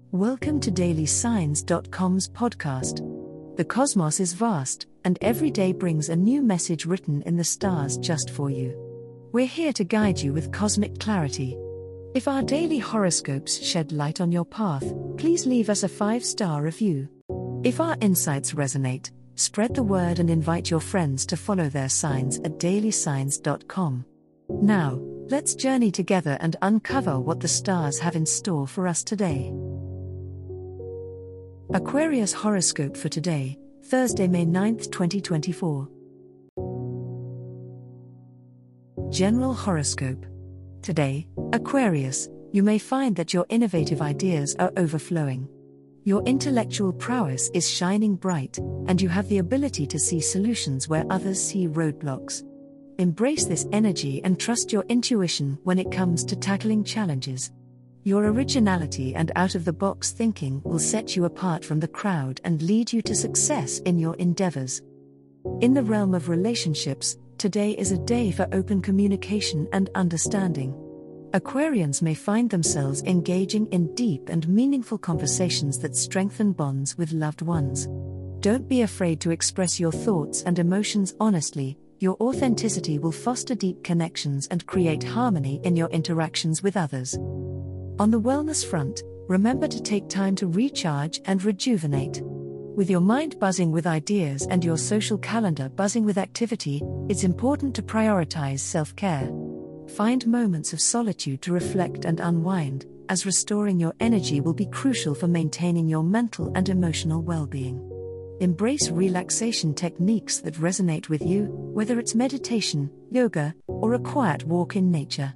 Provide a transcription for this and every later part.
Welcome to DailySigns.com's podcast. The cosmos is vast, and every day brings a new message written in the stars just for you. We're here to guide you with cosmic clarity. If our daily horoscopes shed light on your path, please leave us a 5-star review. If our insights resonate, spread the word and invite your friends to follow their signs at DailySigns.com. Now, let's journey together and uncover what the stars have in store for us today. Aquarius horoscope for today, Thursday, May 9th, 2024. General horoscope. Today, Aquarius, you may find that your innovative ideas are overflowing. Your intellectual prowess is shining bright, and you have the ability to see solutions where others see roadblocks. Embrace this energy and trust your intuition when it comes to tackling challenges. Your originality and out-of-the-box thinking will set you apart from the crowd and lead you to success in your endeavors. In the realm of relationships, today is a day for open communication and understanding. Aquarians may find themselves engaging in deep and meaningful conversations that strengthen bonds with loved ones. Don't be afraid to express your thoughts and emotions honestly. Your authenticity will foster deep connections and create harmony in your interactions with others. On the wellness front, remember to take time to recharge and rejuvenate. With your mind buzzing with ideas and your social calendar buzzing with activity, it's important to prioritize self-care. Find moments of solitude to reflect and unwind, as restoring your energy will be crucial for maintaining your mental and emotional well-being. Embrace relaxation techniques that resonate with you, whether it's meditation, yoga, or a quiet walk in nature.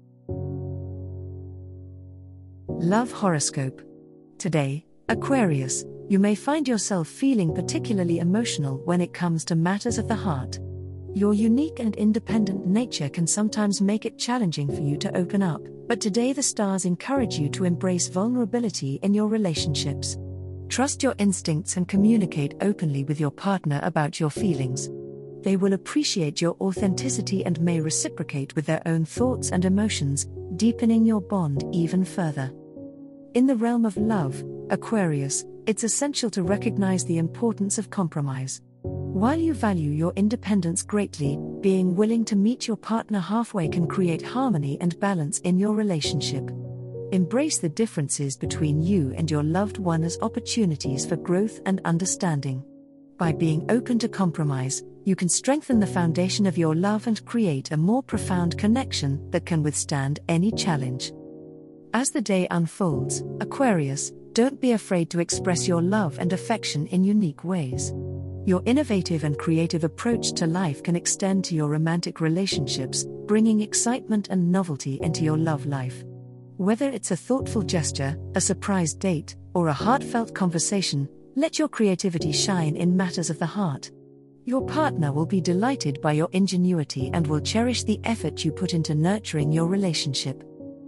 Love horoscope. Today, Aquarius, you may find yourself feeling particularly emotional when it comes to matters of the heart. Your unique and independent nature can sometimes make it challenging for you to open up, but today the stars encourage you to embrace vulnerability in your relationships. Trust your instincts and communicate openly with your partner about your feelings. They will appreciate your authenticity and may reciprocate with their own thoughts and emotions, deepening your bond even further. In the realm of love, Aquarius, it's essential to recognize the importance of compromise. While you value your independence greatly, being willing to meet your partner halfway can create harmony and balance in your relationship. Embrace the differences between you and your loved one as opportunities for growth and understanding. By being open to compromise, you can strengthen the foundation of your love and create a more profound connection that can withstand any challenge. As the day unfolds, Aquarius, don't be afraid to express your love and affection in unique ways. Your innovative and creative approach to life can extend to your romantic relationships, bringing excitement and novelty into your love life. Whether it's a thoughtful gesture, a surprise date, or a heartfelt conversation, let your creativity shine in matters of the heart. Your partner will be delighted by your ingenuity and will cherish the effort you put into nurturing your relationship.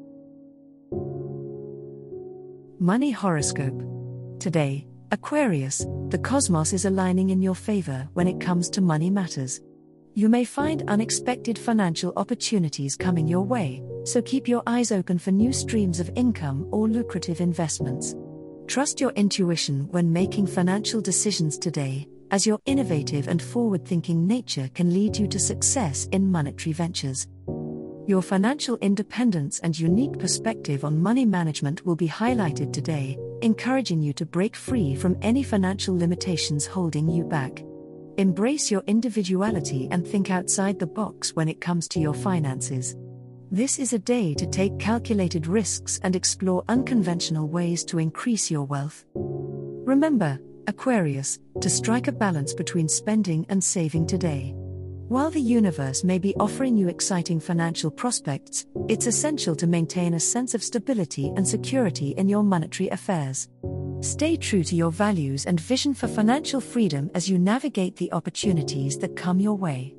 Money horoscope. Today, Aquarius, the cosmos is aligning in your favor when it comes to money matters. You may find unexpected financial opportunities coming your way, so keep your eyes open for new streams of income or lucrative investments. Trust your intuition when making financial decisions today, as your innovative and forward-thinking nature can lead you to success in monetary ventures. Your financial independence and unique perspective on money management will be highlighted today, encouraging you to break free from any financial limitations holding you back. Embrace your individuality and think outside the box when it comes to your finances. This is a day to take calculated risks and explore unconventional ways to increase your wealth. Remember, Aquarius, to strike a balance between spending and saving today. While the universe may be offering you exciting financial prospects, it's essential to maintain a sense of stability and security in your monetary affairs. Stay true to your values and vision for financial freedom as you navigate the opportunities that come your way.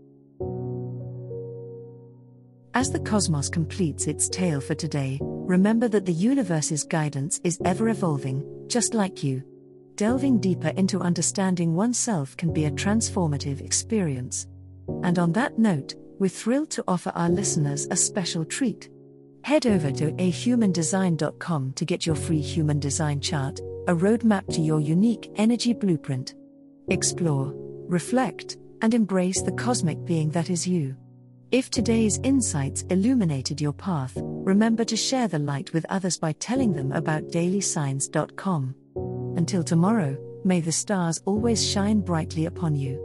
As the cosmos completes its tale for today, remember that the universe's guidance is ever evolving, just like you. Delving deeper into understanding oneself can be a transformative experience. And on that note, we're thrilled to offer our listeners a special treat. Head over to ahumandesign.com to get your free human design chart, a roadmap to your unique energy blueprint. Explore, reflect, and embrace the cosmic being that is you. If today's insights illuminated your path, remember to share the light with others by telling them about dailysigns.com. Until tomorrow, may the stars always shine brightly upon you.